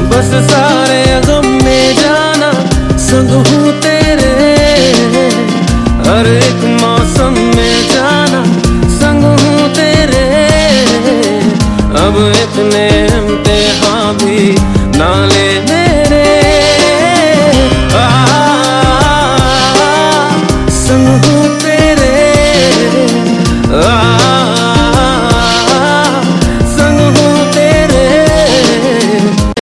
बस सारे गम में जाना संग हूँ तेरे, हर एक मौसम में जाना संग हूँ तेरे। अब इतने इम्तिहान भी ना लेने